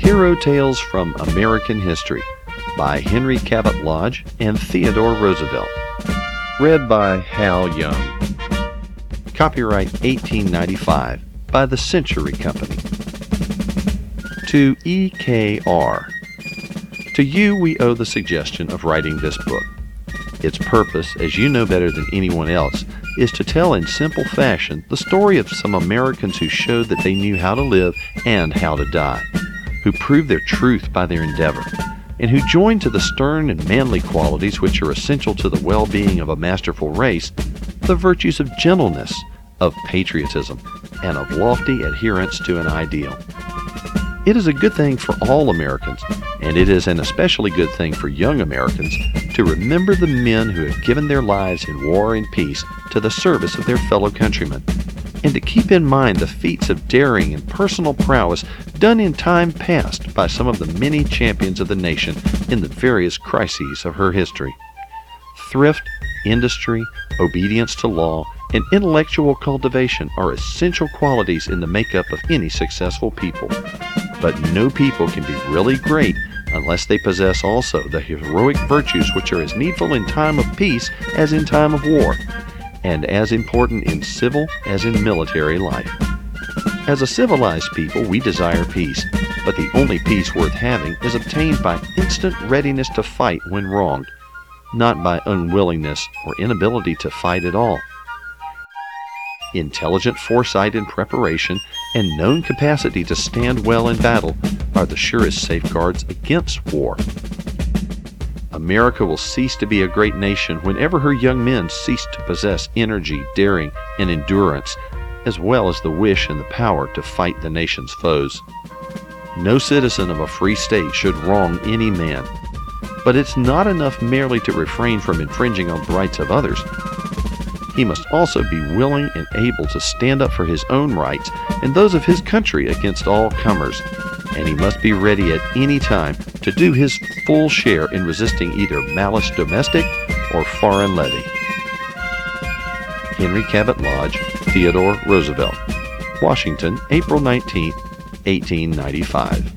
Hero Tales from American History by Henry Cabot Lodge and Theodore Roosevelt. Read by Hal Young. Copyright 1895 by the Century Company. To E.K.R. To you we owe the suggestion of writing this book. Its purpose, as you know better than anyone else, is to tell in simple fashion the story of some Americans who showed that they knew how to live and how to die, who proved their truth by their endeavor, and who joined to the stern and manly qualities which are essential to the well-being of a masterful race, the virtues of gentleness, of patriotism, and of lofty adherence to an ideal. It is a good thing for all Americans, and it is an especially good thing for young Americans, to remember the men who have given their lives in war and peace to the service of their fellow countrymen, and to keep in mind the feats of daring and personal prowess done in time past by some of the many champions of the nation in the various crises of her history. Thrift, industry, obedience to law, and intellectual cultivation are essential qualities in the makeup of any successful people. But no people can be really great unless they possess also the heroic virtues which are as needful in time of peace as in time of war, and as important in civil as in military life. As a civilized people, we desire peace, but the only peace worth having is obtained by instant readiness to fight when wronged, not by unwillingness or inability to fight at all. Intelligent foresight and preparation, and known capacity to stand well in battle are the surest safeguards against war. America will cease to be a great nation whenever her young men cease to possess energy, daring, and endurance, as well as the wish and the power to fight the nation's foes. No citizen of a free state should wrong any man, but it's not enough merely to refrain from infringing on the rights of others. He must also be willing and able to stand up for his own rights and those of his country against all comers, and he must be ready at any time to do his full share in resisting either malice domestic or foreign levy. Henry Cabot Lodge, Theodore Roosevelt. Washington, April 19, 1895.